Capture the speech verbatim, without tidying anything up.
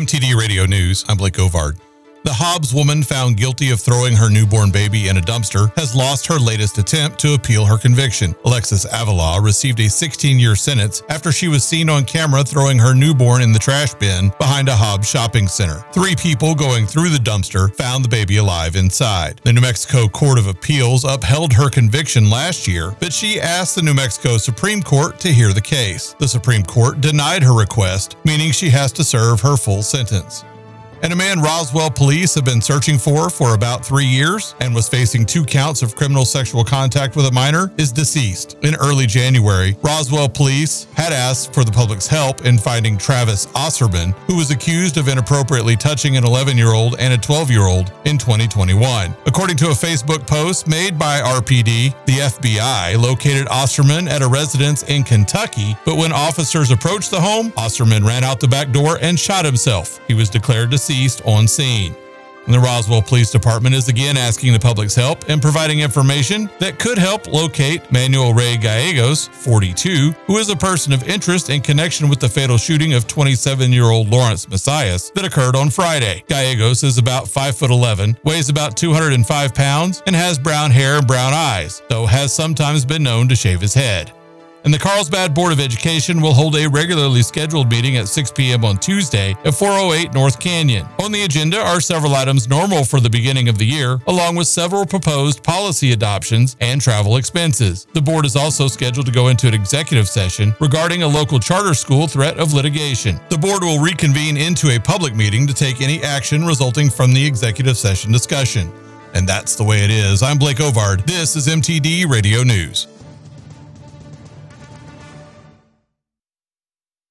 M T D Radio News, I'm Blake Ovard. The Hobbs woman found guilty of throwing her newborn baby in a dumpster has lost her latest attempt to appeal her conviction. Alexis Avila received a sixteen-year sentence after she was seen on camera throwing her newborn in the trash bin behind a Hobbs shopping center. Three people going through the dumpster found the baby alive inside. The New Mexico Court of Appeals upheld her conviction last year, but she asked the New Mexico Supreme Court to hear the case. The Supreme Court denied her request, meaning she has to serve her full sentence. And a man Roswell police have been searching for for about three years and was facing two counts of criminal sexual contact with a minor is deceased. In early January, Roswell police had asked for the public's help in finding Travis Osserman, who was accused of inappropriately touching an eleven-year-old and a twelve-year-old in twenty twenty-one. According to a Facebook post made by R P D, the F B I located Osserman at a residence in Kentucky, but when officers approached the home, Osserman ran out the back door and shot himself. He was declared deceased on scene. And the Roswell Police Department is again asking the public's help and providing information that could help locate Manuel Ray Gallegos, forty-two, who is a person of interest in connection with the fatal shooting of twenty-seven-year-old Lawrence Messias that occurred on Friday. Gallegos is about five foot eleven, weighs about two hundred five pounds, and has brown hair and brown eyes, though has sometimes been known to shave his head. And the Carlsbad Board of Education will hold a regularly scheduled meeting at six p.m. on Tuesday at four oh eight North Canyon. On the agenda are several items normal for the beginning of the year, along with several proposed policy adoptions and travel expenses. The board is also scheduled to go into an executive session regarding a local charter school threat of litigation. The board will reconvene into a public meeting to take any action resulting from the executive session discussion. And that's the way it is. I'm Blake Ovard. This is M T D Radio News.